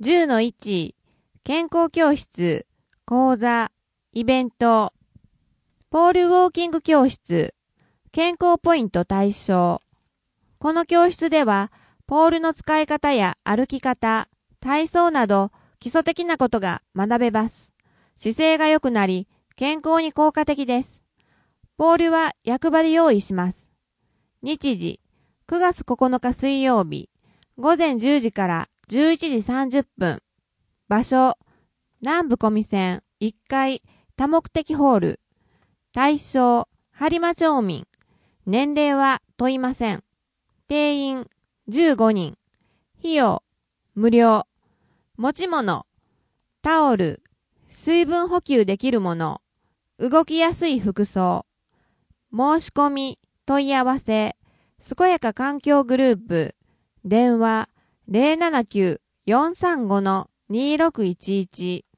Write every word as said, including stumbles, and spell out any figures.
じゅうのいち 健康教室、講座、イベント、ポールウォーキング教室、健康ポイント対象。この教室では、ポールの使い方や歩き方、体操など基礎的なことが学べます。姿勢が良くなり、健康に効果的です。ポールは役場で用意します。日時、くがつここのか水曜日、ごぜんじゅうじからじゅういちじさんじゅっぷん。場所、南部小見線いっかい多目的ホール。対象、播磨町民。年齢は問いません。定員、じゅうごにん。費用、無料。持ち物、タオル、水分補給できるもの、動きやすい服装。申し込み、問い合わせ、健やか環境グループ。電話、ゼロななきゅう よんさんご にろくいちいち。